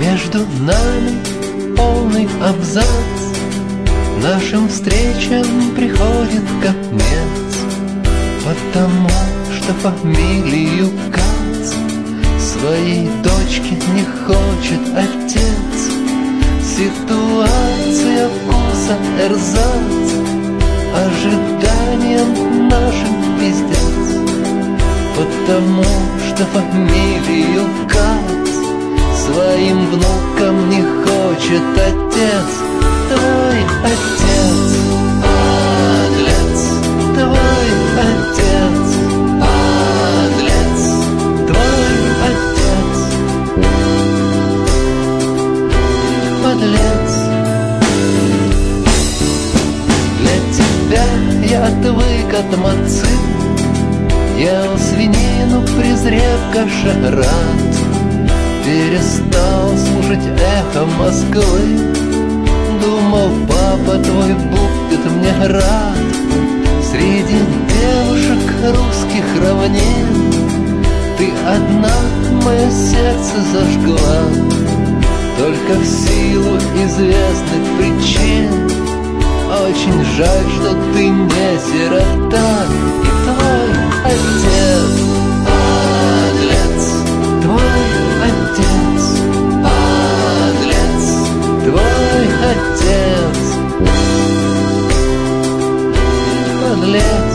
Между нами полный абзац, нашим встречам приходит конец, потому что фамилию Кац своей дочке не хочет отец. Ситуация вкуса эрзац, ожиданиям нашим пиздец, потому что фамилию Кац своим внукам не хочет отец. Твой отец подлец, твой отец подлец, твой отец подлец. Для тебя я отвык от мацы, ел свинину, презрев кошерат, перестал слушать эхо Москвы, думал, папа твой будет мне рад. Среди девушек русских равнин ты одна мое сердце зажгла, только в силу известных причин. Очень жаль, что ты не сирота. И твой отец подлец, твой отец подлец, твой отец подлец.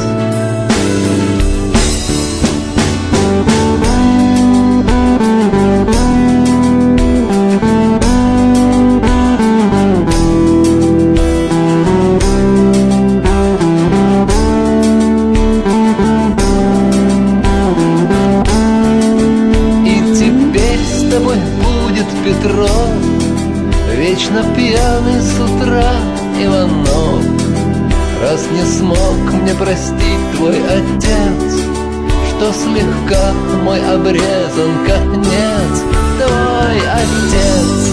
Петров, вечно пьяный с утра Иванов, раз не смог мне простить твой отец, что слегка мой обрезан конец. Твой отец